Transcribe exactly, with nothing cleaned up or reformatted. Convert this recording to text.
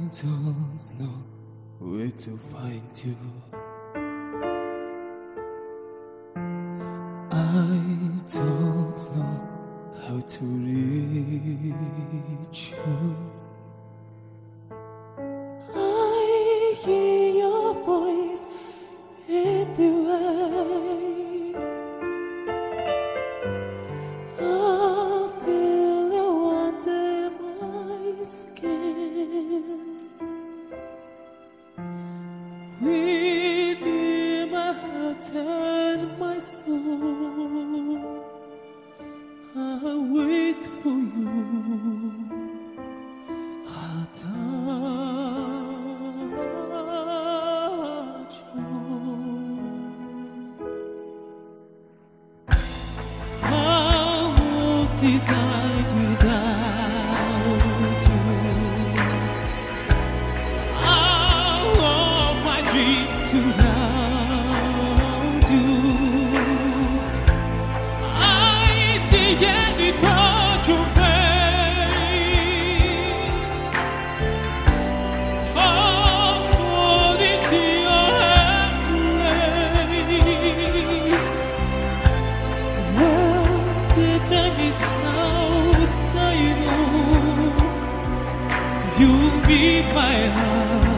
don't know where to find you. I don't know how to reach you. I hear your voice in the way. I feel you under my skin. Within my heart and my soul, I wait for you. How would it die without you? All of my dreams without you. I see any touch of faith of falling to your embrace. When the time is out, I know you'll be my heart.